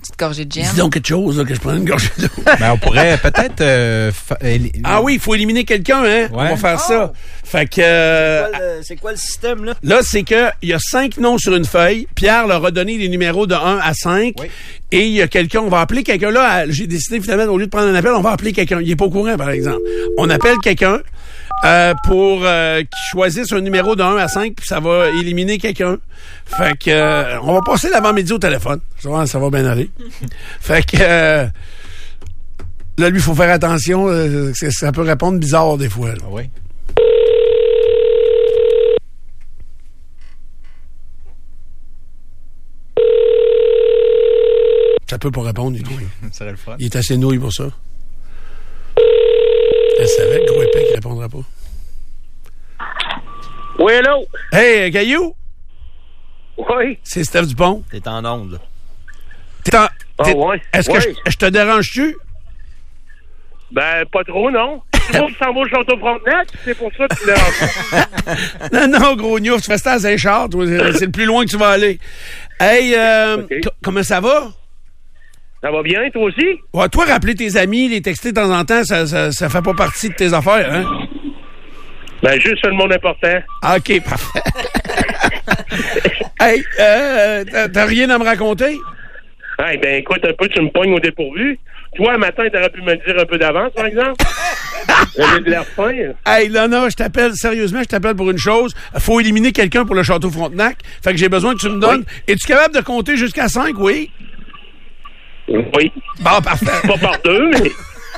Petite gorgée de gin. Dis donc quelque chose, là, que je prenne une gorgée d'eau. Ben, on pourrait peut-être... Ah oui, il faut éliminer quelqu'un, hein? On va faire ça. Fait que... C'est quoi le système, là? Là, c'est que il y a 5 noms sur une feuille. Pierre leur a donné les numéros de 1 à 5. Oui. Et il y a quelqu'un, on va appeler quelqu'un. Là, j'ai décidé finalement, au lieu de prendre un appel, on va appeler quelqu'un. Il est pas au courant, par exemple. On appelle quelqu'un pour qu'il choisisse un numéro de 1 à 5, puis ça va éliminer quelqu'un. Fait que on va passer l'avant-midi au téléphone. Ça va bien aller. Fait que là, lui, il faut faire attention. Ça peut répondre bizarre des fois. Là. Oui. Ça peut pas répondre, il est nouille. Ça serait le fun. Il est assez nouille pour ça. Elle savait que Gros Épais qu'il répondra pas. Oui, hello? Hey, Caillou? Oui. C'est Steph Dupont. T'es en onde, là. Ouais. Est-ce que je te dérange-tu? Ben, pas trop, non. Tu vois que ça va au Château-Frontenac, c'est pour ça que tu déranges. Non, gros gnouf, tu fais ça à Saint-Charles, toi, c'est le plus loin que tu vas aller. Hey, okay. Comment ça va? Ça va bien, toi aussi? Ouais, toi, rappeler tes amis, les texter de temps en temps, ça fait pas partie de tes affaires, hein? Ben, juste le monde important. OK, parfait. Hey, t'as rien à me raconter? Hey, ben, écoute, un peu, tu me pognes au dépourvu. Toi, un matin, t'aurais pu me le dire un peu d'avance, par exemple? J'ai de l'air fin. Hey, non, je t'appelle, sérieusement, pour une chose. Faut éliminer quelqu'un pour le Château Frontenac. Fait que j'ai besoin que tu me donnes. Oui. Es-tu capable de compter jusqu'à 5, oui? Oui. Bon, parfait. Pas par 2, mais...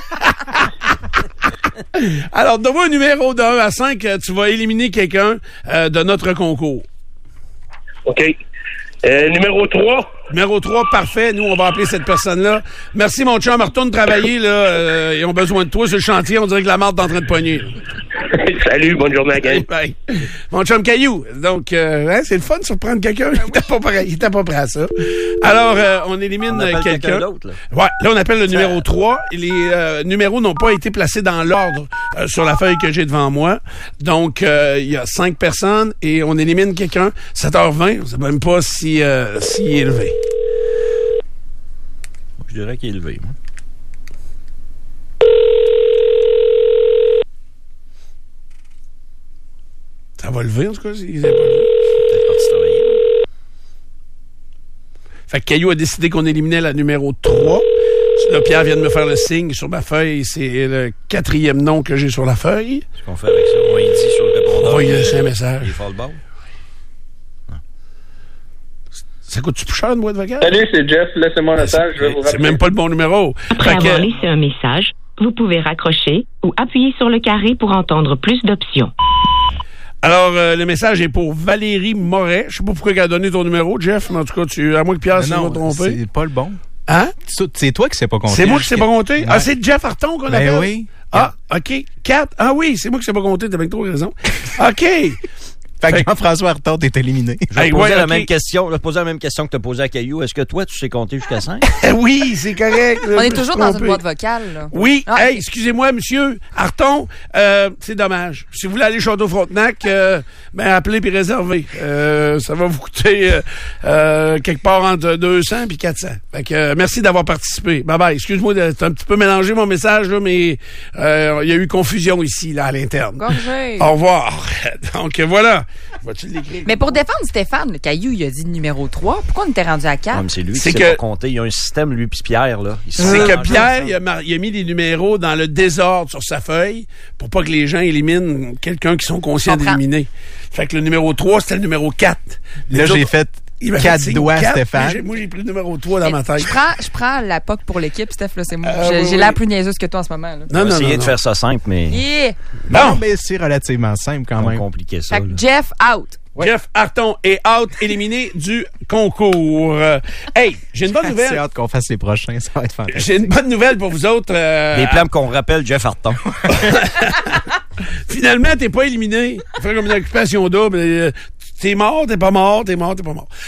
Alors, donne-moi un numéro de 1 à 5, tu vas éliminer quelqu'un de notre concours. OK. Numéro 3. Numéro 3, parfait. Nous, on va appeler cette personne-là. Merci, mon chum. Retourne travailler, là. Ils ont besoin de toi sur le chantier. On dirait que la marde est en train de pogner. Salut, bonne journée à gang. Bye. Mon chum Caillou. Donc, c'est le fun de surprendre quelqu'un. Il était pas prêt à ça. Alors, on élimine quelqu'un. D'autre, là. Ouais, là, on appelle le numéro 3. Les numéros n'ont pas été placés dans l'ordre sur la feuille que j'ai devant moi. Donc, il y a 5 personnes et on élimine quelqu'un. 7h20, on ne sait même pas si est élevé. Je dirais qu'il est élevé, moi. Ça va lever, en tout cas, s'il n'est pas levé. Peut-être parti travailler. Fait que Caillou a décidé qu'on éliminait la numéro 3. Là, Pierre vient de me faire le signe sur ma feuille. C'est le 4e nom que j'ai sur la feuille. Qu'est-ce qu'on fait avec ça? On y dit sur le répondeur. Oh, il y a un message. Il faut le bord. Ça coûte-tu plus cher une boîte vocale? Salut, c'est Jeff. Laissez-moi un message. Je vais vous rappeler. C'est même pas le bon numéro. Après avoir laissé un message, vous pouvez raccrocher ou appuyer sur le carré pour entendre plus d'options. Alors, le message est pour Valérie Moret. Je sais pas pourquoi elle a donné ton numéro, Jeff, mais en tout cas, à moins que Pierre s'est trompé. C'est pas le bon. Hein? C'est toi qui sais pas compter. C'est moi qui sais pas compter? Ouais. Ah, c'est Jeff Harton qu'on appelle? Ben oui. Ah, OK. 4. Ah oui, c'est moi qui sais pas compter. T'as bien trop raison. OK. Fait que Jean-François Harton est éliminé. Je vais poser la même question que tu as posée à Caillou. Est-ce que toi, tu sais compter jusqu'à 5? Oui, c'est correct. On est toujours dans une boîte vocale, là. Oui. Ah, hey, excusez-moi, monsieur Harton. C'est dommage. Si vous voulez aller Château Frontenac, appelez puis réservez. Ça va vous coûter quelque part entre 200 et 400. Fait que merci d'avoir participé. Bye-bye. Excuse-moi, t'as un petit peu mélangé mon message, là, mais il y a eu confusion ici, là, à l'interne. Gorgé. Au revoir. Donc, voilà. Vas-tu l'écrire? Mais pour défendre Stéphane, le Caillou, il a dit numéro 3. Pourquoi on était rendu à 4? Non, mais c'est lui qui sait pas compter. Il y a un système, lui, puis Pierre, là. C'est que Pierre, il a mis les numéros dans le désordre sur sa feuille pour pas que les gens éliminent quelqu'un qui sont conscients d'éliminer. Fait que le numéro 3, c'était le numéro 4. Là, j'ai fait 4 doigts, Stéphane. Moi, j'ai pris le numéro 3 dans ma tête. Je prends la POC pour l'équipe, Steph, là, c'est moi. J'ai l'air plus niaiseuse que toi en ce moment, là. Non, essayer de faire ça simple, mais... Yeah. Non, mais c'est relativement simple quand même. Compliqué ça. Fait que Jeff, out. Ouais. Jeff Harton est out, éliminé du concours. Hey, j'ai une bonne nouvelle. J'ai hâte qu'on fasse les prochains, ça va être fantastique. J'ai une bonne nouvelle pour vous autres. Des plans qu'on rappelle Jeff Harton. Finalement, t'es pas éliminé. Faire comme une occupation double. T'es mort, t'es pas mort, t'es mort, t'es pas mort.